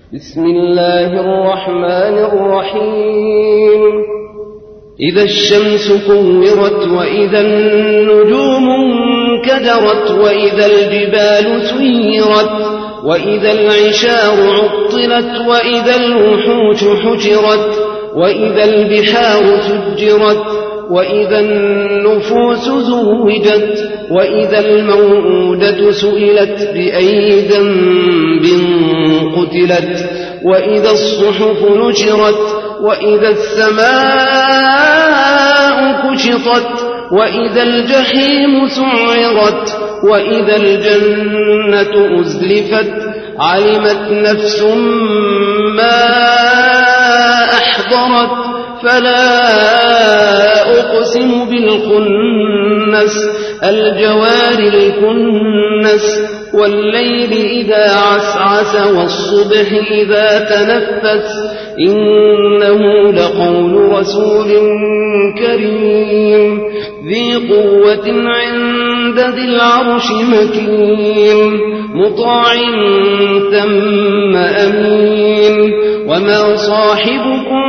بسم الله الرحمن الرحيم. إذا الشمس كورت وإذا النجوم انكدرت وإذا الجبال سيرت وإذا العشار عطلت وإذا الوحوش حشرت وإذا البحار سجرت وإذا النفوس زوجت وإذا الموءودة سئلت بأي ذنب قتلت وإذا الصحف نشرت وإذا السماء كشطت وإذا الجحيم سعرت وإذا الجنة أزلفت علمت نفس ما أحضرت فلا أقسم بالخنس الجوار الكنس والليل إذا عسعس والصبح إذا تنفس إنه لقول رسول كريم ذي قوة عند ذي العرش مكين مطاع ثم أمين وما صاحبكم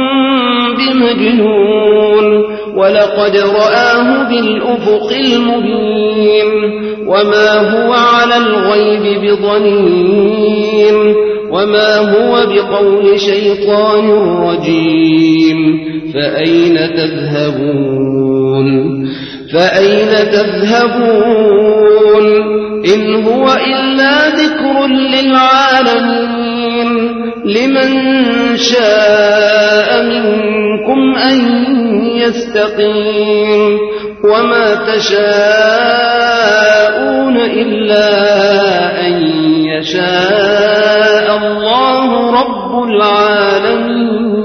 بمجنون ولقد رآه بالأفق المبين وما هو على الغيب بضنين وما هو بقول شيطان رجيم فأين تذهبون إن هو إلا ذكر للعالمين لمن شاء منكم أن يستقيم وما تشاءون إلا أن يشاء الله رب العالمين.